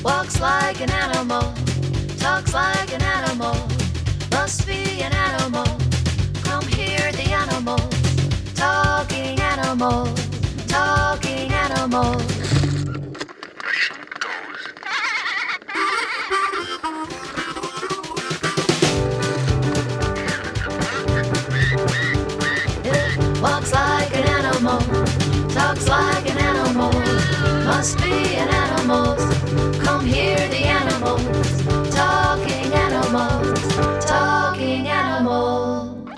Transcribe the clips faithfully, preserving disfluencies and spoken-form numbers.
Walks like an animal, talks like an animal, must be an animal. Come hear the animals, talking animals, talking animals. It walks like an animal, talks like an animal, must be an animal. Come hear the animals, talking animals, talking animals.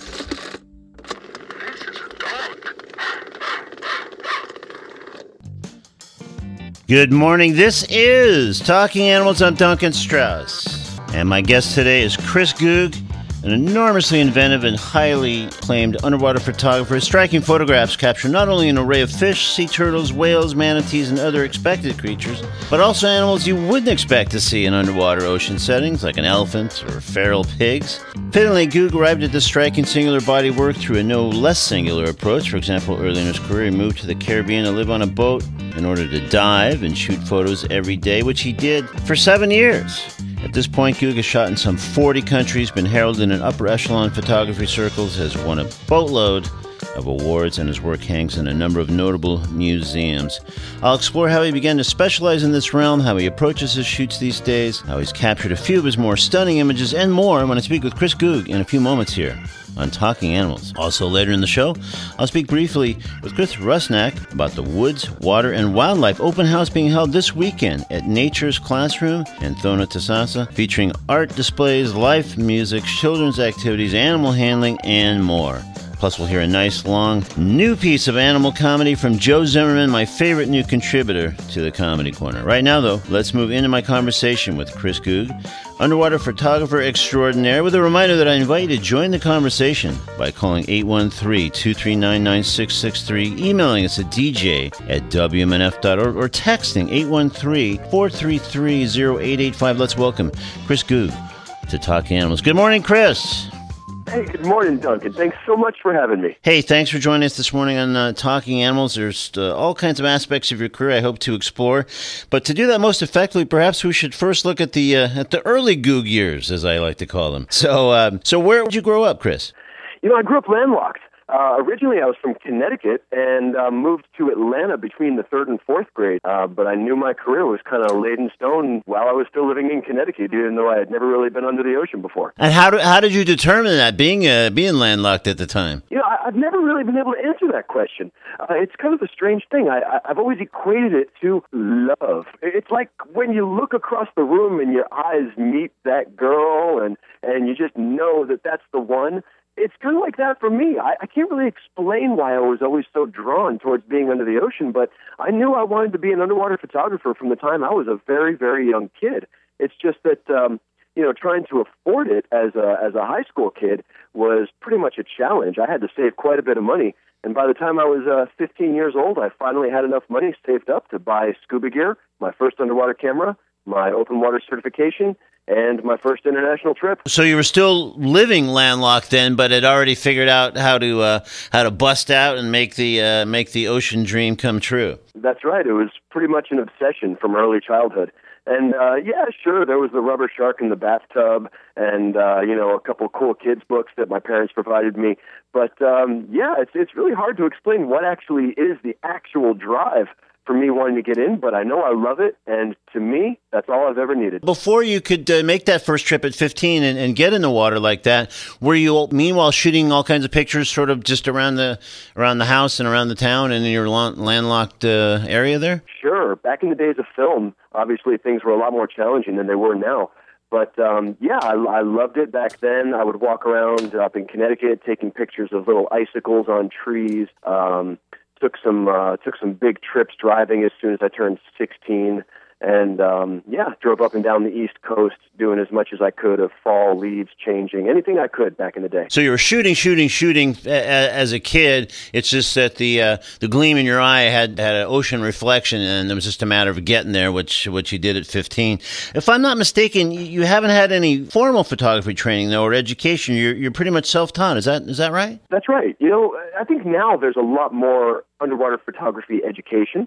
Good morning. This is Talking Animals. I'm Duncan Strauss. And my guest today is Chris Goog, an enormously inventive and highly acclaimed underwater photographer. His striking photographs capture not only an array of fish, sea turtles, whales, manatees, and other expected creatures, but also animals you wouldn't expect to see in underwater ocean settings, like an elephant or feral pigs. Fittingly, Goog arrived at this striking singular body work through a no less singular approach. For example, early in his career, he moved to the Caribbean to live on a boat in order to dive and shoot photos every day, which he did for seven years. At this point, Goog has shot in some forty countries, been heralded in upper echelon photography circles, has won a boatload of awards, and his work hangs in a number of notable museums. I'll explore how he began to specialize in this realm, how he approaches his shoots these days, how he's captured a few of his more stunning images, and more when I speak with Chris Goog in a few moments here on Talking Animals. Also later in the show, I'll speak briefly with Chris Rusnak about the Woods, Water, and Wildlife open house being held this weekend at Nature's Classroom in Thona Tasasa, featuring art displays, live music, children's activities, animal handling, and more. Plus, we'll hear a nice, long, new piece of animal comedy from Joe Zimmerman, my favorite new contributor to the Comedy Corner. Right now, though, let's move into my conversation with Chris Goog, underwater photographer extraordinaire, with a reminder that I invite you to join the conversation by calling eight one three, two three nine, nine six six three, emailing us at d j at w m n f dot org, or texting eight one three, four three three, zero eight eight five. Let's welcome Chris Goog to Talking Animals. Good morning, Chris. Hey, good morning, Duncan. Thanks so much for having me. Hey, thanks for joining us this morning on uh, Talking Animals. There's uh, all kinds of aspects of your career I hope to explore. But to do that most effectively, perhaps we should first look at the uh, at the early Goog years, as I like to call them. So, uh, so where did you grow up, Chris? You know, I grew up landlocked. Uh, originally, I was from Connecticut and uh, moved to Atlanta between the third and fourth grade. Uh, but I knew my career was kind of laid in stone while I was still living in Connecticut, even though I had never really been under the ocean before. And how, do, how did you determine that, being uh, being landlocked at the time? You know, I, I've never really been able to answer that question. Uh, it's kind of a strange thing. I, I, I've always equated it to love. It's like when you look across the room and your eyes meet that girl and, and you just know that that's the one. It's kind of like that for me. I, I can't really explain why I was always so drawn towards being under the ocean, but I knew I wanted to be an underwater photographer from the time I was a very, very young kid. It's just that, um, you know, trying to afford it as a, as a high school kid was pretty much a challenge. I had to save quite a bit of money, and by the time I was uh, fifteen years old, I finally had enough money saved up to buy scuba gear, my first underwater camera, my open water certification, and my first international trip. So you were still living landlocked then, but had already figured out how to uh, how to bust out and make the uh, make the ocean dream come true. That's right. It was pretty much an obsession from early childhood. And uh, yeah, sure, there was the rubber shark in the bathtub, and uh, you know, a couple cool kids' books that my parents provided me. But um, yeah, it's it's really hard to explain what actually is the actual drive for me wanting to get in, but I know I love it, and to me, that's all I've ever needed. Before you could uh, make that first trip at fifteen and, and get in the water like that, were you meanwhile shooting all kinds of pictures sort of just around the around the house and around the town and in your landlocked uh, area there? Sure. Back in the days of film, obviously things were a lot more challenging than they were now. But, um, yeah, I, I loved it back then. I would walk around up in Connecticut taking pictures of little icicles on trees, um, Took some uh, took some big trips driving as soon as I turned sixteen, and um, yeah, drove up and down the East Coast doing as much as I could of fall leaves changing, anything I could back in the day. So you were shooting, shooting, shooting a- a- as a kid. It's just that the uh, the gleam in your eye had, had an ocean reflection, and it was just a matter of getting there, which which you did at fifteen. If I'm not mistaken, you haven't had any formal photography training though, or education. You're you're pretty much self-taught. Is that is that right? That's right. You know, I think now there's a lot more underwater photography education.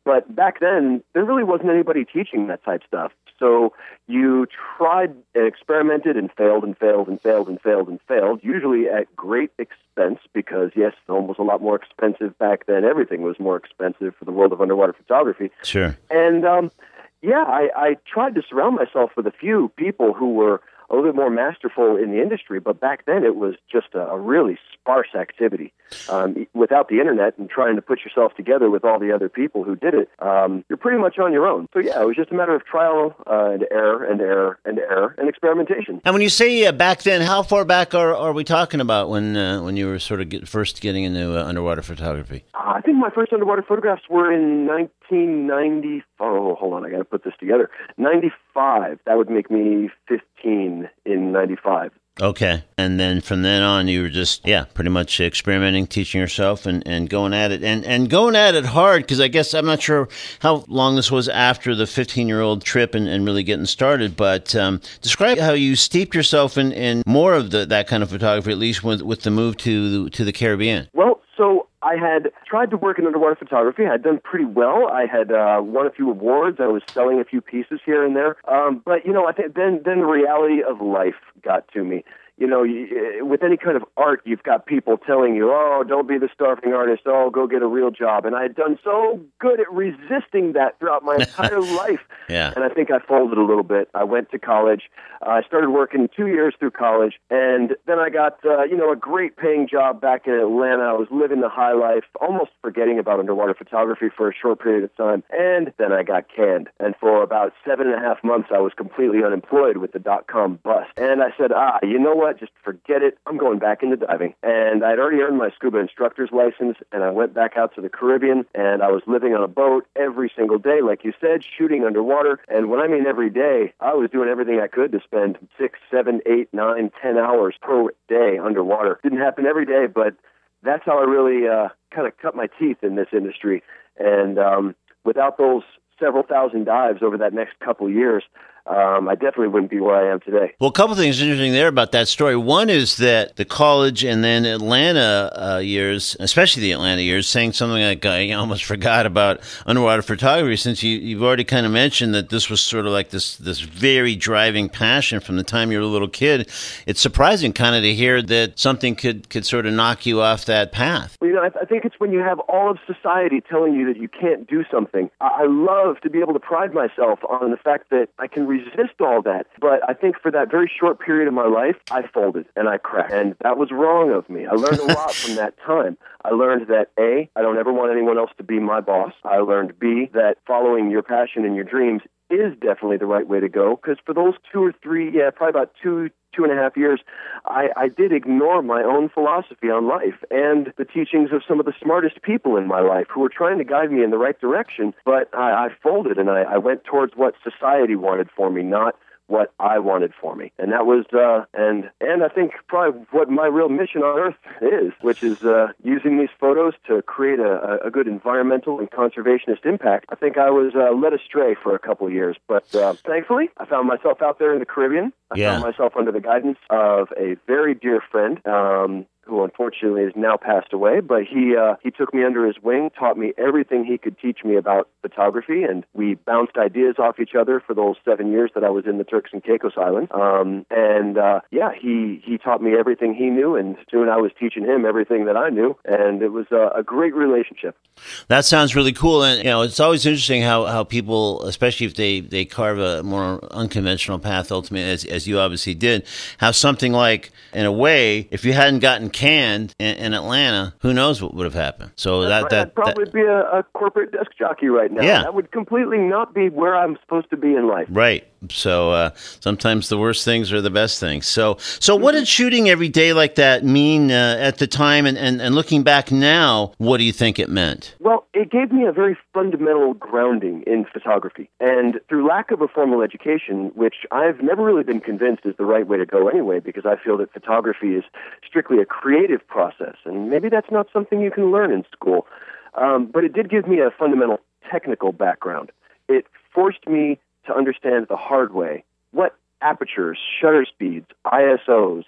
But back then, there really wasn't anybody teaching that type stuff. So you tried and experimented and failed and failed and failed and failed and failed, usually at great expense because, yes, film was a lot more expensive back then. Everything was more expensive for the world of underwater photography. Sure. And, um, yeah, I, I tried to surround myself with a few people who were a little bit more masterful in the industry, but back then it was just a, a really sparse activity. Um, without the internet and trying to put yourself together with all the other people who did it, um, you're pretty much on your own. So yeah, it was just a matter of trial uh, and error and error and error and experimentation. And when you say uh, back then, how far back are, are we talking about when uh, when you were sort of get, first getting into uh, underwater photography? Uh, I think my first underwater photographs were in nineteen ninety. Oh, hold on, I got to put this together. ninety-five. That would make me fifteen in ninety-five. Okay. And then from then on, you were just, yeah, pretty much experimenting, teaching yourself and, and going at it. And, and going at it hard, because I guess I'm not sure how long this was after the fifteen-year-old trip and, and really getting started, but um, describe how you steeped yourself in, in more of the, that kind of photography, at least with, with the move to, to the Caribbean. Well, so I had tried to work in underwater photography. I had done pretty well. I had uh, won a few awards. I was selling a few pieces here and there. Um, but, you know, I think then, then the reality of life got to me. You know, you, with any kind of art, you've got people telling you, oh, don't be the starving artist. Oh, go get a real job. And I had done so good at resisting that throughout my entire life. Yeah. And I think I folded a little bit. I went to college. Uh, I started working two years through college. And then I got, uh, you know, a great paying job back in Atlanta. I was living the high life, almost forgetting about underwater photography for a short period of time. And then I got canned. And for about seven and a half months, I was completely unemployed with the dot-com bust. And I said, ah, you know what? Just forget it. I'm going back into diving. And I'd already earned my scuba instructor's license, and I went back out to the Caribbean, and I was living on a boat every single day, like you said, shooting underwater. And when I mean every day, I was doing everything I could to spend six, seven, eight, nine, ten hours per day underwater. Didn't happen every day, but that's how I really uh, kind of cut my teeth in this industry. And um, without those several thousand dives over that next couple years, Um, I definitely wouldn't be where I am today. Well, a couple of things interesting there about that story. One is that the college and then Atlanta uh, years, especially the Atlanta years, saying something like, I almost forgot about underwater photography, since you, you've already kind of mentioned that this was sort of like this, this very driving passion from the time you were a little kid. It's surprising kind of to hear that something could, could sort of knock you off that path. Well, you know, I, th- I think it's when you have all of society telling you that you can't do something. I-, I love to be able to pride myself on the fact that I can resist all that. But I think for that very short period of my life, I folded and I cracked. And that was wrong of me. I learned a lot from that time. I learned that A, I don't ever want anyone else to be my boss. I learned B, that following your passion and your dreams is definitely the right way to go. Because for those two or three, yeah, probably about two, two and a half years, I, I did ignore my own philosophy on life and the teachings of some of the smartest people in my life who were trying to guide me in the right direction. But I, I folded and I, I went towards what society wanted for me, not what I wanted for me. And that was, uh, and and I think probably what my real mission on Earth is, which is uh, using these photos to create a, a good environmental and conservationist impact. I think I was uh, led astray for a couple of years, but uh, thankfully, I found myself out there in the Caribbean. I yeah. found myself under the guidance of a very dear friend, um, who unfortunately has now passed away, but he uh, he took me under his wing, taught me everything he could teach me about photography, and we bounced ideas off each other for those seven years that I was in the Turks and Caicos Islands. Um, and uh, yeah, he, he taught me everything he knew, and soon I was teaching him everything that I knew, and it was uh, a great relationship. That sounds really cool, and you know, it's always interesting how, how people, especially if they, they carve a more unconventional path, ultimately, as, as you obviously did, how something like, in a way, if you hadn't gotten canned in, in Atlanta, who knows what would have happened. So That's that, right. that I'd probably that, be a, a corporate desk jockey right now. Yeah. That would completely not be where I'm supposed to be in life. Right. So uh, sometimes the worst things are the best things. So so what did shooting every day like that mean uh, at the time? And, and, and looking back now, what do you think it meant? Well, it gave me a very fundamental grounding in photography. And through lack of a formal education, which I've never really been convinced is the right way to go anyway, because I feel that photography is strictly a creative process. And maybe that's not something you can learn in school. Um, but it did give me a fundamental technical background. It forced me to understand the hard way what apertures, shutter speeds, I S Os,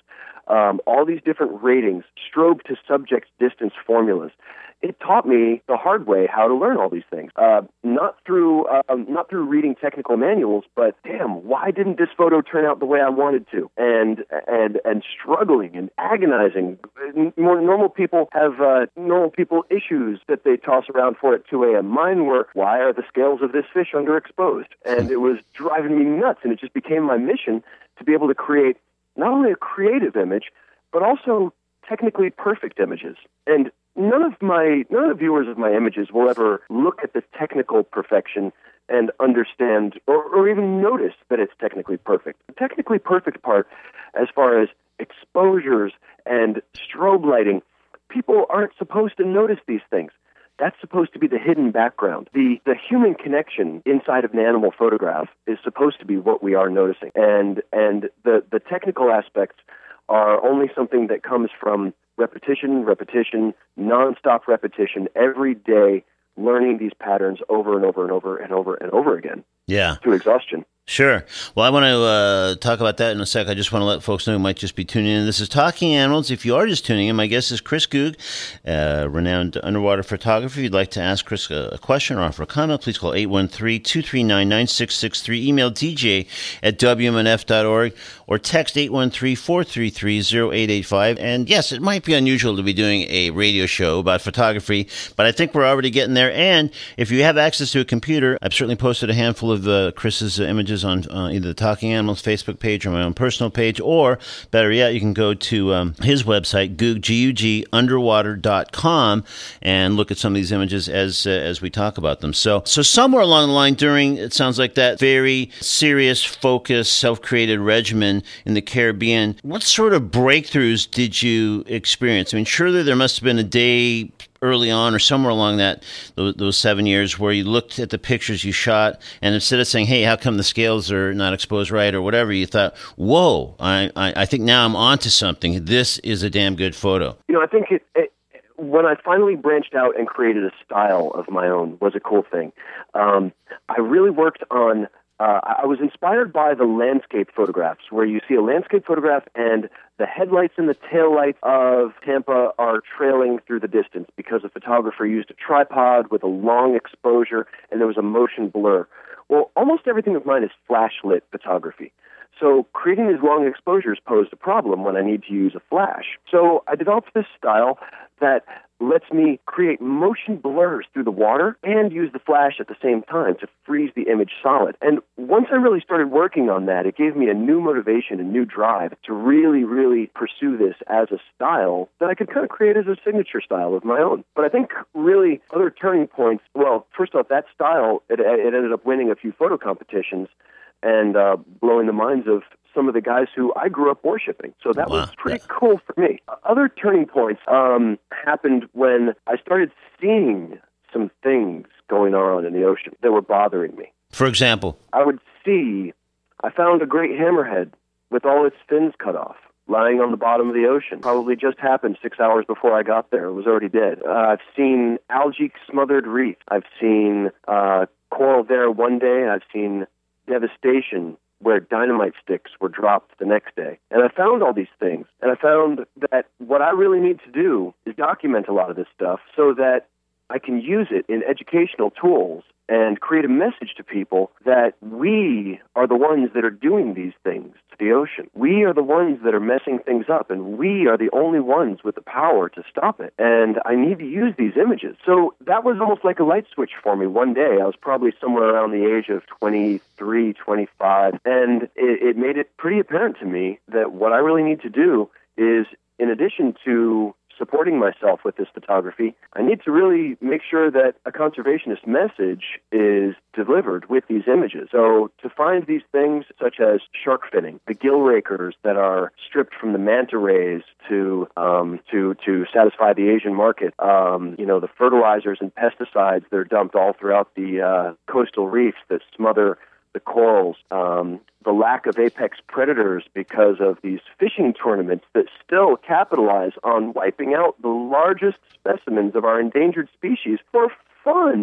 um, all these different ratings, strobe to subject distance formulas. It taught me the hard way how to learn all these things. Uh, not through um, not through reading technical manuals, but damn, why didn't this photo turn out the way I wanted to? And and and struggling and agonizing. More normal people have uh, normal people issues that they toss around for at two a.m. Mine were, why are the scales of this fish underexposed? And it was driving me nuts, and it just became my mission to be able to create not only a creative image, but also technically perfect images. And None of my none of the viewers of my images will ever look at the technical perfection and understand or, or even notice that it's technically perfect. The technically perfect part, as far as exposures and strobe lighting, people aren't supposed to notice these things. That's supposed to be the hidden background. The the human connection inside of an animal photograph is supposed to be what we are noticing. And and the, the technical aspects are only something that comes from repetition, repetition, nonstop repetition, every day, learning these patterns over and over and over and over and over again. Yeah. To exhaustion. Sure. Well, I want to uh, talk about that in a sec. I just want to let folks know who might just be tuning in. This is Talking Animals. If you are just tuning in, my guest is Chris Goog, uh, renowned underwater photographer. If you'd like to ask Chris a, a question or offer a comment, please call eight one three, two three nine, nine six six three. Email d j at w m n f dot org or text eight one three, four three three, zero eight eight five. And yes, it might be unusual to be doing a radio show about photography, but I think we're already getting there. And if you have access to a computer, I've certainly posted a handful of uh, Chris's uh, images on uh, either the Talking Animals Facebook page or my own personal page, or better yet, you can go to um, his website, Goog, G U G, underwater dot com, and look at some of these images as uh, as we talk about them. So, so somewhere along the line during, it sounds like that very serious, focused, self-created regimen in the Caribbean, what sort of breakthroughs did you experience? I mean, surely there must have been a day early on or somewhere along that those, those seven years where you looked at the pictures you shot, and instead of saying, hey, how come the scales are not exposed right or whatever, you thought, whoa, I, I, I think now I'm onto something. This is a damn good photo. You know, I think it, it, when I finally branched out and created a style of my own was a cool thing. Um, I really worked on Uh, I was inspired by the landscape photographs, where you see a landscape photograph and the headlights and the taillights of Tampa are trailing through the distance because a photographer used a tripod with a long exposure and there was a motion blur. Well, almost everything of mine is flash-lit photography. So creating these long exposures posed a problem when I need to use a flash. So I developed this style that lets me create motion blurs through the water and use the flash at the same time to freeze the image solid. And once I really started working on that, it gave me a new motivation, a new drive to really, really pursue this as a style that I could kind of create as a signature style of my own. But I think really other turning points, well, first off, that style, it, it ended up winning a few photo competitions and uh, blowing the minds of some of the guys who I grew up worshiping. So that wow. was pretty cool for me. Other turning points um, happened when I started seeing some things going on in the ocean that were bothering me. For example? I would see, I found a great hammerhead with all its fins cut off, lying on the bottom of the ocean. Probably just happened six hours before I got there. It was already dead. Uh, I've seen algae-smothered reef. I've seen uh, coral there one day. I've seen devastation where dynamite sticks were dropped the next day. And I found all these things. And I found that what I really need to do is document a lot of this stuff so that I can use it in educational tools and create a message to people that we are the ones that are doing these things to the ocean. We are the ones that are messing things up, and we are the only ones with the power to stop it. And I need to use these images. So that was almost like a light switch for me one day. I was probably somewhere around the age of twenty-three, twenty-five, and it, it made it pretty apparent to me that what I really need to do is, in addition to supporting myself with this photography, I need to really make sure that a conservationist message is delivered with these images. So to find these things such as shark finning, the gill rakers that are stripped from the manta rays to um, to to satisfy the Asian market, um, you know, the fertilizers and pesticides that are dumped all throughout the uh, coastal reefs that smother the corals, um, the lack of apex predators because of these fishing tournaments that still capitalize on wiping out the largest specimens of our endangered species for fun.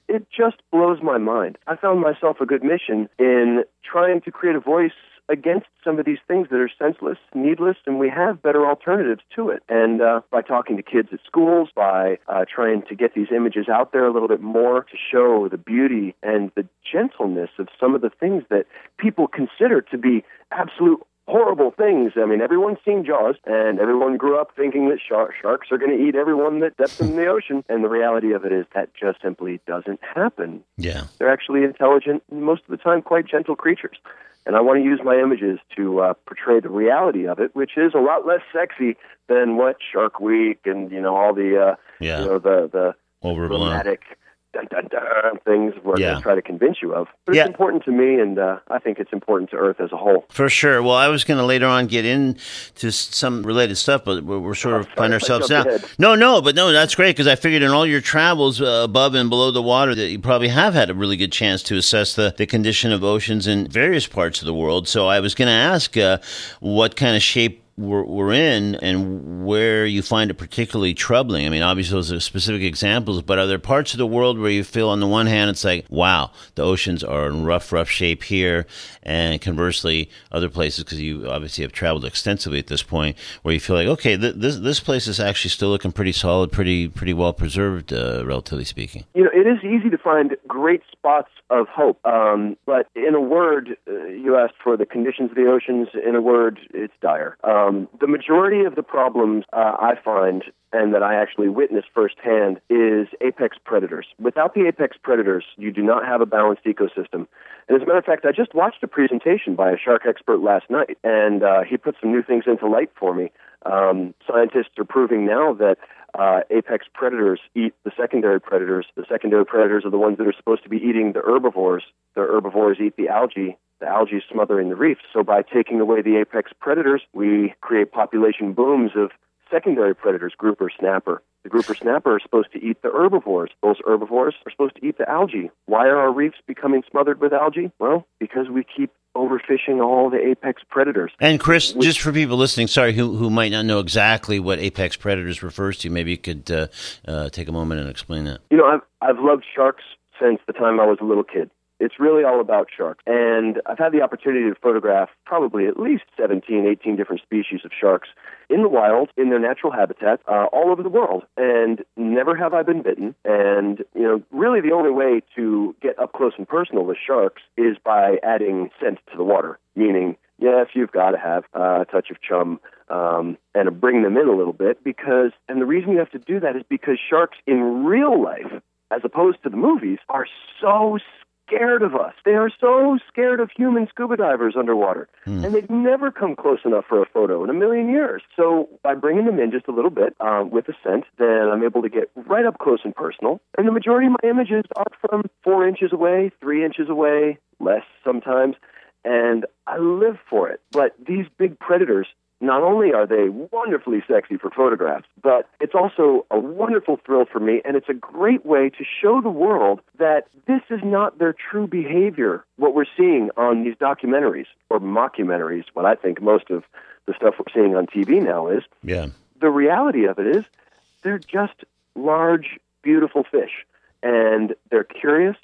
it just blows my mind. I found myself a good mission in trying to create a voice against some of these things that are senseless, needless, and we have better alternatives to it. And uh, by talking to kids at schools, by uh, trying to get these images out there a little bit more to show the beauty and the gentleness of some of the things that people consider to be absolute horrible things. I mean, everyone's seen Jaws, and everyone grew up thinking that shark, sharks are going to eat everyone that steps in the ocean. And the reality of it is that just simply doesn't happen. Yeah. They're actually intelligent, most of the time quite gentle creatures. And I want to use my images to uh, portray the reality of it, which is a lot less sexy than what Shark Week and, you know, all the, uh, yeah. you know, the, the overblown dramatic dun, dun, dun, things where yeah. they try to convince you of. But yeah. it's important to me, and uh, I think it's important to Earth as a whole. For sure. Well, I was going to later on get into some related stuff, but we're, we're sort Oh, of sorry, find I ourselves jumped now. ahead. No, no, but no, that's great because I figured in all your travels uh, above and below the water that you probably have had a really good chance to assess the, the condition of oceans in various parts of the world. So I was going to ask uh, what kind of shape we're, we're in and where you find it particularly troubling. I mean, obviously those are specific examples, but are there parts of the world where you feel on the one hand it's like, wow, the oceans are in rough, rough shape here, and conversely other places, because you obviously have traveled extensively at this point, where you feel like, okay, th- this this place is actually still looking pretty solid, pretty pretty well preserved, uh, relatively speaking. You know, it is easy to find great spots of hope, um, but in a word, uh, you asked for the conditions of the oceans. In a word, it's dire. Um, the majority of the problems uh, I find, and that I actually witness firsthand, is apex predators. Without the apex predators, you do not have a balanced ecosystem. And as a matter of fact, I just watched a presentation by a shark expert last night, and uh, he put some new things into light for me. Um, scientists are proving now that uh, apex predators eat the secondary predators. The secondary predators are the ones that are supposed to be eating the herbivores. The herbivores eat the algae. The algae is smothering the reefs. So by taking away the apex predators, we create population booms of secondary predators, grouper, snapper. The grouper snapper are supposed to eat the herbivores. Those herbivores are supposed to eat the algae. Why are our reefs becoming smothered with algae? Well, because we keep overfishing all the apex predators. And Chris, just for people listening, sorry, who who might not know exactly what apex predators refers to, maybe you could uh, uh, take a moment and explain that. You know, I've I've loved sharks since the time I was a little kid. It's really all about sharks. And I've had the opportunity to photograph probably at least seventeen, eighteen different species of sharks in the wild, in their natural habitat, uh, all over the world. And never have I been bitten. And, you know, really the only way to get up close and personal with sharks is by adding scent to the water, meaning, yes, you've got to have uh, a touch of chum um, and bring them in a little bit because, and the reason you have to do that is because sharks in real life, as opposed to the movies, are so scared of us. They are so scared of human scuba divers underwater. Hmm. And they've never come close enough for a photo in a million years. So by bringing them in just a little bit um, with a scent, then I'm able to get right up close and personal. And the majority of my images are from four inches away, three inches away, less sometimes. And I live for it. But these big predators, not only are they wonderfully sexy for photographs, but it's also a wonderful thrill for me, and it's a great way to show the world that this is not their true behavior, what we're seeing on these documentaries, or mockumentaries, what I think most of the stuff we're seeing on T V now is. Yeah. The reality of it is they're just large, beautiful fish, and they're curious,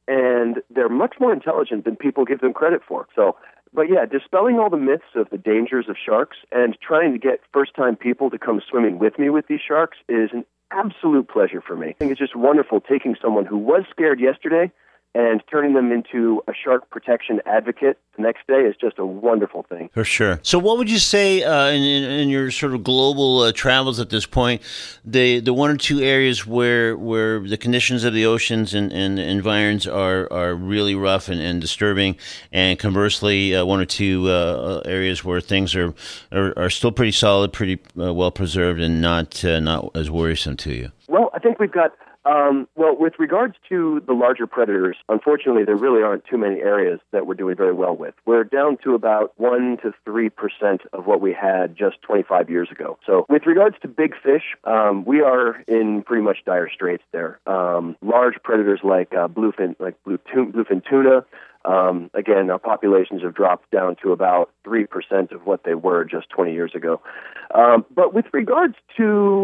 and they're much more intelligent than people give them credit for. So, but yeah, dispelling all the myths of the dangers of sharks and trying to get first-time people to come swimming with me with these sharks is an absolute pleasure for me. I think it's just wonderful taking someone who was scared yesterday and turning them into a shark protection advocate the next day is just a wonderful thing. For sure. So what would you say uh, in, in, in your sort of global uh, travels at this point, the the one or two areas where where the conditions of the oceans and, and environs are, are really rough and, and disturbing, and conversely, uh, one or two uh, areas where things are, are, are still pretty solid, pretty uh, well preserved, and not, uh, not as worrisome to you? Well, I think we've got Um, well, with regards to the larger predators, unfortunately, there really aren't too many areas that we're doing very well with. We're down to about one to three percent of what we had just twenty-five years ago. So with regards to big fish, um, we are in pretty much dire straits there. Um, large predators like uh, bluefin, like blue tu- bluefin tuna, um, again, our populations have dropped down to about three percent of what they were just twenty years ago. Um, but with regards to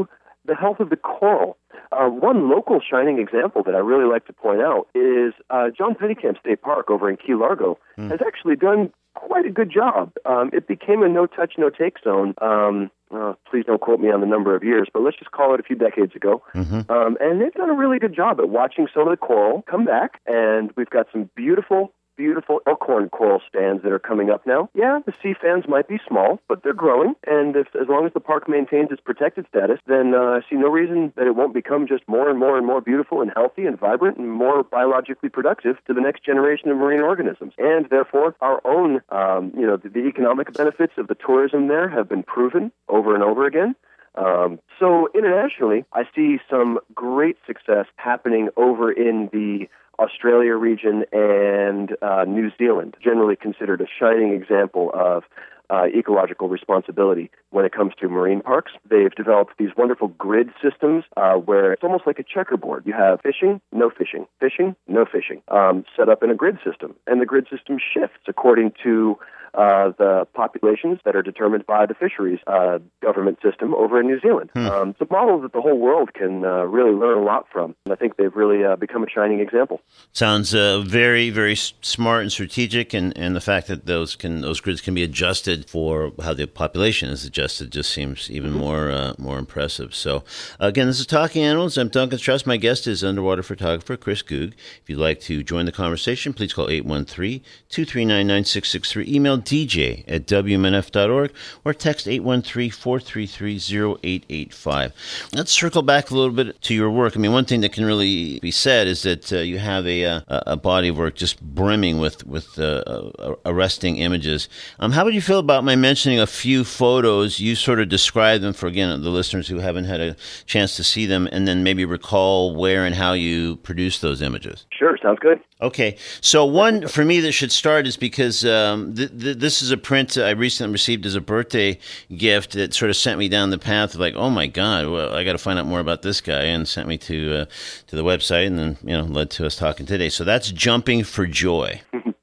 the health of the coral. Uh, one local shining example that I really like to point out is uh, John Pennekamp State Park over in Key Largo mm. has actually done quite a good job. Um, it became a no-touch, no-take zone. Um, uh, please don't quote me on the number of years, but let's just call it a few decades ago. Mm-hmm. Um, and they've done a really good job at watching some of the coral come back, and we've got some beautiful beautiful elkhorn coral stands that are coming up now. Yeah, the sea fans might be small, but they're growing, and if, as long as the park maintains its protected status, then uh, I see no reason that it won't become just more and more and more beautiful and healthy and vibrant and more biologically productive to the next generation of marine organisms. And therefore, our own, um, you know, the, the economic benefits of the tourism there have been proven over and over again. Um, so internationally, I see some great success happening over in the Australia region and uh, New Zealand, generally considered a shining example of uh, ecological responsibility when it comes to marine parks. They've developed these wonderful grid systems uh, where it's almost like a checkerboard. You have fishing, no fishing, fishing, no fishing, um, set up in a grid system. And the grid system shifts according to Uh, the populations that are determined by the fisheries uh, government system over in New Zealand. Hmm. Um, it's a model that the whole world can uh, really learn a lot from. And I think they've really uh, become a shining example. Sounds uh, very, very smart and strategic, and, and the fact that those can those grids can be adjusted for how the population is adjusted just seems even mm-hmm. more uh, more impressive. So, again, this is Talking Animals. I'm Duncan Strauss. My guest is underwater photographer Chris Goog. If you'd like to join the conversation, please call eight one three, two three nine, nine six six three. Email D J at W M N F dot org or text eight one three, four three three, zero eight eight five. Let's circle back a little bit to your work. I mean, one thing that can really be said is that uh, you have a, a a body of work just brimming with, with uh, uh, arresting images. Um, how would you feel about my mentioning a few photos? You sort of describe them for, again, the listeners who haven't had a chance to see them, and then maybe recall where and how you produced those images. Sure, sounds good. Okay, so one for me that should start is because um, th- th- this is a print I recently received as a birthday gift that sort of sent me down the path of like, oh my God, well, I got to find out more about this guy, and sent me to uh, to the website, and then you know led to us talking today. So that's Jumping for Joy.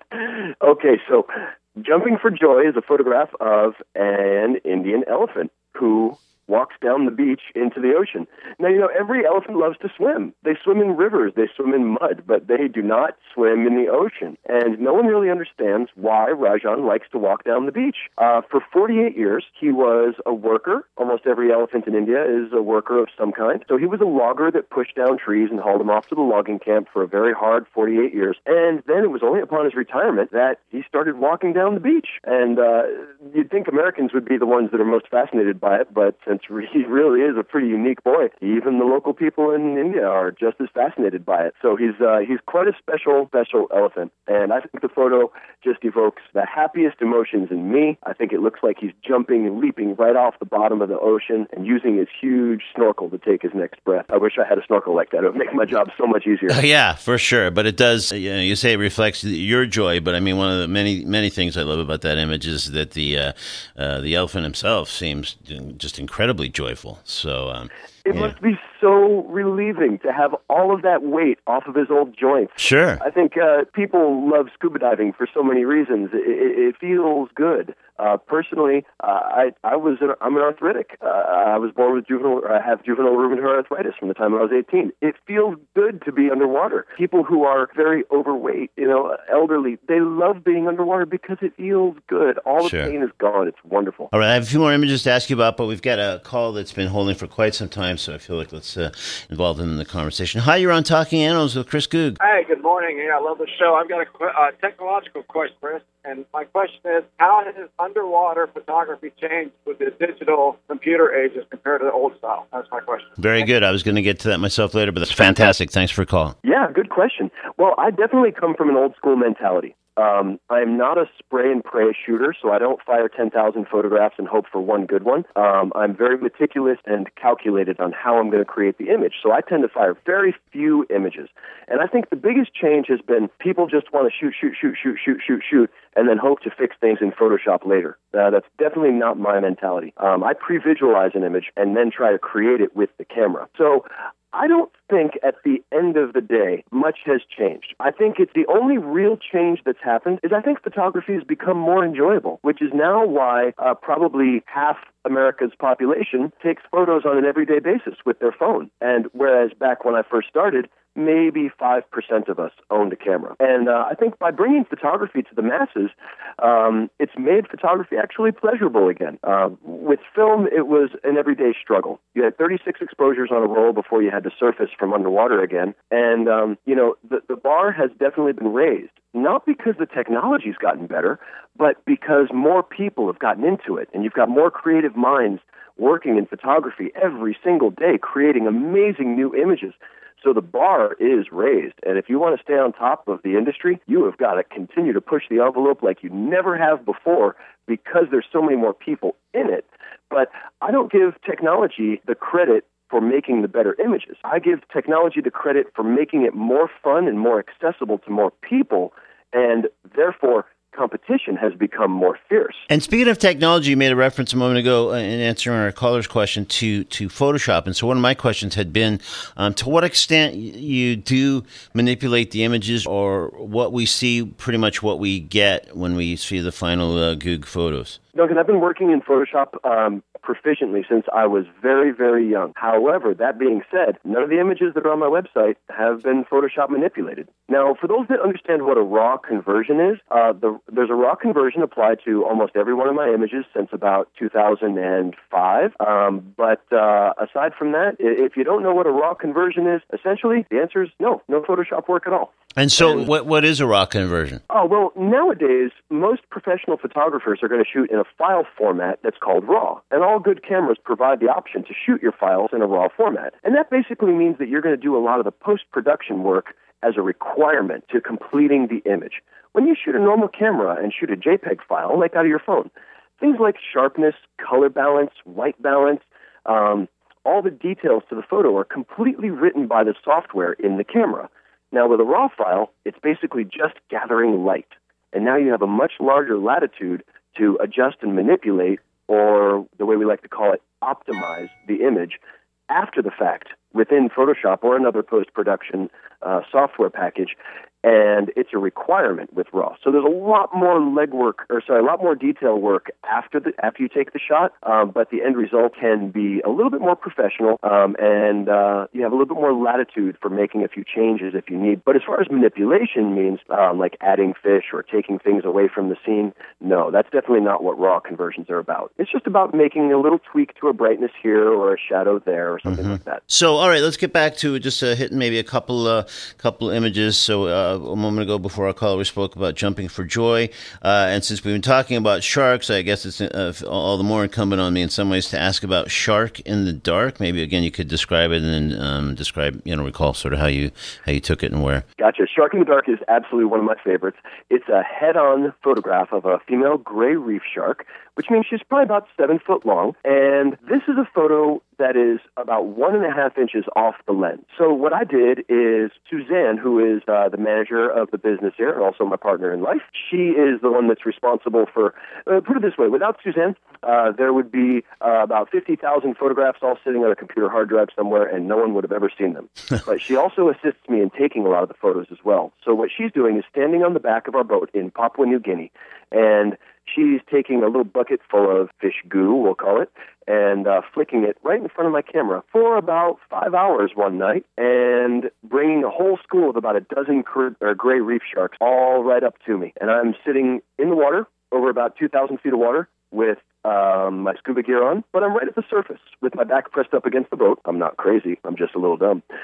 Okay, so Jumping for Joy is a photograph of an Indian elephant who walks down the beach into the ocean. Now, you know, every elephant loves to swim. They swim in rivers, they swim in mud, but they do not swim in the ocean. And no one really understands why Rajan likes to walk down the beach. Uh, for forty-eight years, he was a worker. Almost every elephant in India is a worker of some kind. So he was a logger that pushed down trees and hauled them off to the logging camp for a very hard forty-eight years. And then it was only upon his retirement that he started walking down the beach. And uh, you'd think Americans would be the ones that are most fascinated by it, but since he really is a pretty unique boy, even the local people in India are just as fascinated by it. So he's uh, he's quite a special, special elephant. And I think the photo just evokes the happiest emotions in me. I think it looks like he's jumping and leaping right off the bottom of the ocean and using his huge snorkel to take his next breath. I wish I had a snorkel like that. It would make my job so much easier. Uh, yeah, for sure. But it does, you know, you say it reflects your joy, but I mean, one of the many, many things I love about that image is that the, uh, uh, the elephant himself seems just incredibly joyful. So um, it yeah. must be so relieving to have all of that weight off of his old joints. Sure. I think uh, people love scuba diving for so many reasons. It, it, it feels good. Uh, personally, uh, I I was an, I'm an arthritic. Uh, I was born with juvenile. I have juvenile rheumatoid arthritis from the time I was eighteen. It feels good to be underwater. People who are very overweight, you know, elderly, they love being underwater because it feels good. All the sure. pain is gone. It's wonderful. All right, I have a few more images to ask you about, but we've got a call that's been holding for quite some time, so I feel like let's uh, involve them in the conversation. Hi, you're on Talking Animals with Chris Goog. Hey, good morning. Yeah, I love the show. I've got a qu- uh, technological question, Chris, and my question is, how has underwater photography changed with the digital computer age as compared to the old style? That's my question. Very good. I was going to get to that myself later, but that's fantastic. Thanks for calling. Yeah, good question. Well, I definitely come from an old school mentality. Um, I'm not a spray and pray shooter, so I don't fire ten thousand photographs and hope for one good one. Um, I'm very meticulous and calculated on how I'm going to create the image, so I tend to fire very few images. And I think the biggest change has been people just want to shoot, shoot, shoot, shoot, shoot, shoot, shoot, and then hope to fix things in Photoshop later. Uh, that's definitely not my mentality. Um, I pre-visualize an image and then try to create it with the camera. So I don't think at the end of the day much has changed. I think it's the only real change that's happened is I think photography has become more enjoyable, which is now why uh, probably half America's population takes photos on an everyday basis with their phone. And whereas back when I first started, maybe five percent of us owned a camera. And uh, I think by bringing photography to the masses, um, it's made photography actually pleasurable again. Uh, with film, it was an everyday struggle. You had thirty-six exposures on a roll before you had to surface from underwater again. And, um, you know, the, the bar has definitely been raised, not because the technology's gotten better, but because more people have gotten into it. And you've got more creative minds working in photography every single day, creating amazing new images. So the bar is raised, and if you want to stay on top of the industry, you have got to continue to push the envelope like you never have before because there's so many more people in it. But I don't give technology the credit for making the better images. I give technology the credit for making it more fun and more accessible to more people, and therefore competition has become more fierce. And speaking of technology, you made a reference a moment ago in answering our caller's question to, to Photoshop. And so one of my questions had been, um, to what extent you do manipulate the images, or what we see, pretty much what we get when we see the final uh, Goog photos? Duncan, I've been working in Photoshop um, proficiently since I was very, very young. However, that being said, none of the images that are on my website have been Photoshop manipulated. Now, for those that understand what a RAW conversion is, uh, the, there's a RAW conversion applied to almost every one of my images since about two thousand five. Um, but uh, aside from that, if you don't know what a RAW conversion is, essentially the answer is no, no Photoshop work at all. And so and, what what is a RAW conversion? Oh, well, nowadays, most professional photographers are going to shoot in a file format that's called RAW. And all good cameras provide the option to shoot your files in a RAW format. And that basically means that you're going to do a lot of the post-production work as a requirement to completing the image. When you shoot a normal camera and shoot a JPEG file, like out of your phone, things like sharpness, color balance, white balance, um, all the details to the photo are completely written by the software in the camera. Now, with a RAW file, it's basically just gathering light. And now you have a much larger latitude to adjust and manipulate, or the way we like to call it, optimize the image after the fact within Photoshop or another post-production uh, software package. And it's a requirement with RAW. So there's a lot more legwork, or sorry, a lot more detail work after the after you take the shot, um, but the end result can be a little bit more professional, um, and uh, you have a little bit more latitude for making a few changes if you need. But as far as manipulation means, um, like adding fish or taking things away from the scene, no, that's definitely not what RAW conversions are about. It's just about making a little tweak to a brightness here or a shadow there or something mm-hmm. like that. So, all right, let's get back to just uh, hitting maybe a couple uh, couple images. So. Uh, A moment ago, before our call, we spoke about jumping for joy, uh, and since we've been talking about sharks, I guess it's uh, all the more incumbent on me in some ways to ask about Shark in the Dark. Maybe again you could describe it and then um, describe, you know, recall sort of how you how you took it and where. Gotcha. Shark in the Dark is absolutely one of my favorites. It's a head-on photograph of a female gray reef shark, which means she's probably about seven foot long, and this is a photo that is about one and a half inches off the lens. So what I did is Suzanne, who is uh, the manager of the business here and also my partner in life, she is the one that's responsible for, uh, put it this way, without Suzanne, uh, there would be uh, about fifty thousand photographs all sitting on a computer hard drive somewhere, and no one would have ever seen them. But she also assists me in taking a lot of the photos as well. So what she's doing is standing on the back of our boat in Papua New Guinea, and she's taking a little bucket full of fish goo, we'll call it, and uh, flicking it right in front of my camera for about five hours one night, and bringing a whole school of about a dozen cr- or gray reef sharks all right up to me. And I'm sitting in the water, over about two thousand feet of water, with um, my scuba gear on, but I'm right at the surface with my back pressed up against the boat. I'm not crazy. I'm just a little dumb.